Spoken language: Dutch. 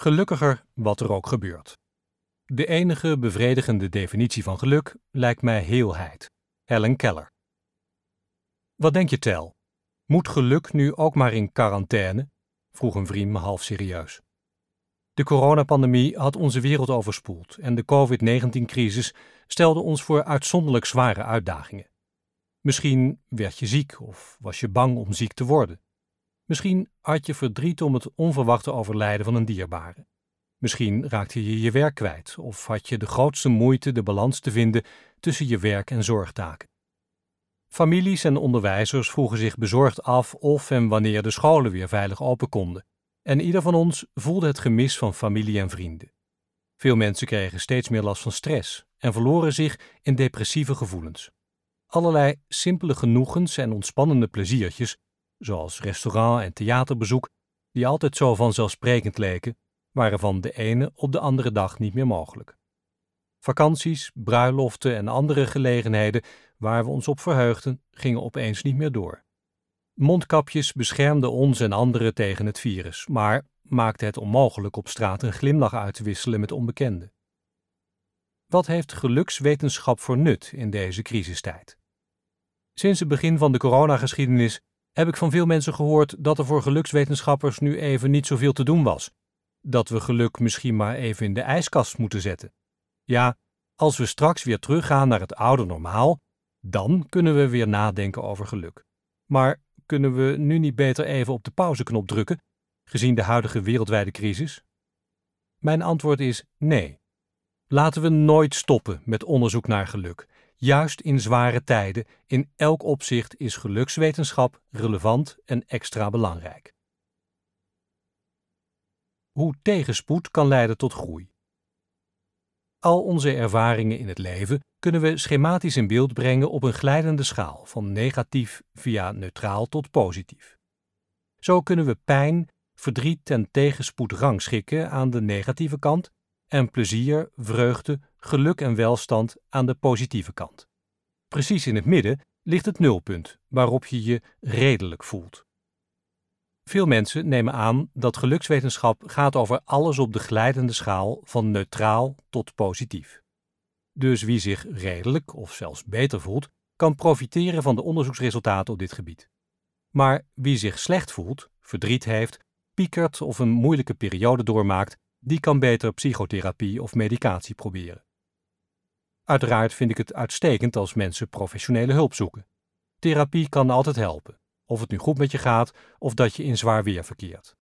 Gelukkiger wat er ook gebeurt. De enige bevredigende definitie van geluk lijkt mij heelheid. Helen Keller. Wat denk je, Tel? Moet geluk nu ook maar in quarantaine? Vroeg een vriend me half serieus. De coronapandemie had onze wereld overspoeld en de COVID-19-crisis stelde ons voor uitzonderlijk zware uitdagingen. Misschien werd je ziek of was je bang om ziek te worden. Misschien had je verdriet om het onverwachte overlijden van een dierbare. Misschien raakte je je werk kwijt of had je de grootste moeite de balans te vinden tussen je werk en zorgtaken. Families en onderwijzers vroegen zich bezorgd af of en wanneer de scholen weer veilig open konden. En ieder van ons voelde het gemis van familie en vrienden. Veel mensen kregen steeds meer last van stress en verloren zich in depressieve gevoelens. Allerlei simpele genoegens en ontspannende pleziertjes, zoals restaurant- en theaterbezoek, die altijd zo vanzelfsprekend leken, waren van de ene op de andere dag niet meer mogelijk. Vakanties, bruiloften en andere gelegenheden waar we ons op verheugden, gingen opeens niet meer door. Mondkapjes beschermden ons en anderen tegen het virus, maar maakten het onmogelijk op straat een glimlach uit te wisselen met onbekenden. Wat heeft gelukswetenschap voor nut in deze crisistijd? Sinds het begin van de coronageschiedenis heb ik van veel mensen gehoord dat er voor gelukswetenschappers nu even niet zoveel te doen was. Dat we geluk misschien maar even in de ijskast moeten zetten. Ja, als we straks weer teruggaan naar het oude normaal, dan kunnen we weer nadenken over geluk. Maar kunnen we nu niet beter even op de pauzeknop drukken, gezien de huidige wereldwijde crisis? Mijn antwoord is nee. Laten we nooit stoppen met onderzoek naar geluk. Juist in zware tijden, in elk opzicht is gelukswetenschap relevant en extra belangrijk. Hoe tegenspoed kan leiden tot groei. Al onze ervaringen in het leven kunnen we schematisch in beeld brengen op een glijdende schaal van negatief via neutraal tot positief. Zo kunnen we pijn, verdriet en tegenspoed rangschikken aan de negatieve kant en plezier, vreugde, geluk en welstand aan de positieve kant. Precies in het midden ligt het nulpunt waarop je je redelijk voelt. Veel mensen nemen aan dat gelukswetenschap gaat over alles op de glijdende schaal van neutraal tot positief. Dus wie zich redelijk of zelfs beter voelt, kan profiteren van de onderzoeksresultaten op dit gebied. Maar wie zich slecht voelt, verdriet heeft, piekert of een moeilijke periode doormaakt, die kan beter psychotherapie of medicatie proberen. Uiteraard vind ik het uitstekend als mensen professionele hulp zoeken. Therapie kan altijd helpen, of het nu goed met je gaat of dat je in zwaar weer verkeert.